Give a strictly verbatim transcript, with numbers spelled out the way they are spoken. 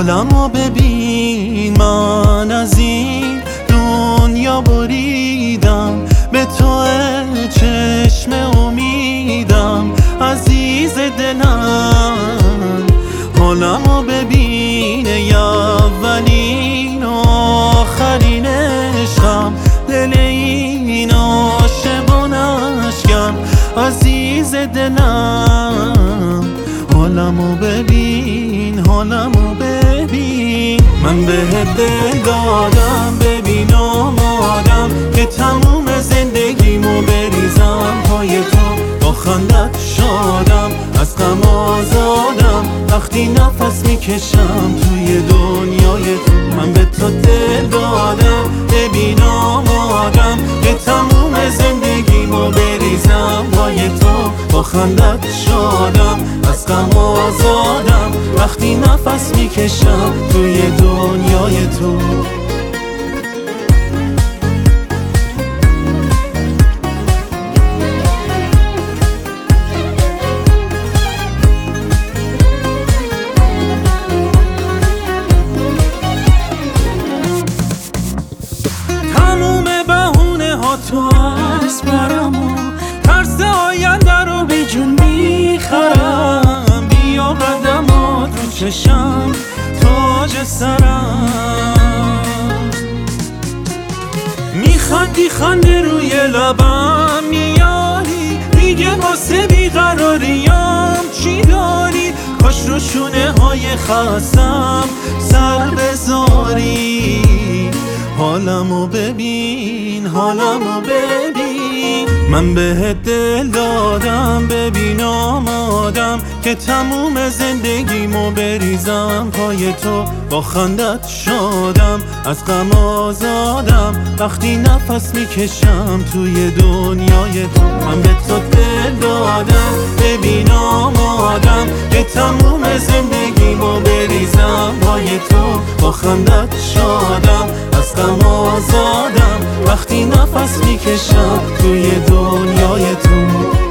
حالمو ببین، من از این دنیا بریدم، به تو چشم امیدم عزیز دلم. حالمو ببین، ای اولین و آخرین عشقم، دل این عاشقانشگم عزیز دلم. حالمو ببین، حالمو ببین، من بهت دل دادم، ببین آمادم که تموم زندگیمو بریزم پای تو، با خندت شادم، از غم آزادم وقتی نفس میکشم توی دنیای تو. من به تو دل دادم، ببین آمادم که تموم زندگیمو بریزم پای تو، با خندت شادم، از غم آزادم وقتی نفس میکشم توی دنیای تو. تموم بهونه ها تو از برم و ترس آینده رو بی جون میخرم، بیا قدمات رو چشم تاج سرم، میخندی خنده روی لبم میاری، دیگه واسه بیقراریام چی داری؟ کاش رو شونه های خستم سر بذاری. حالمو ببین، حالمو ببین، من بهت دل دادم، ببین آمادم که تموم زندگیمو بریزم پای تو، با خندت شادم، از غم آزادم وقتی نفس میکشم توی دنیای تو. من به تو دل دادم، ببین آمادم که تموم زندگیمو بریزم پای تو، با خندت شادم، از غم آزادم وقتی نفس میکشم توی دنیای تو.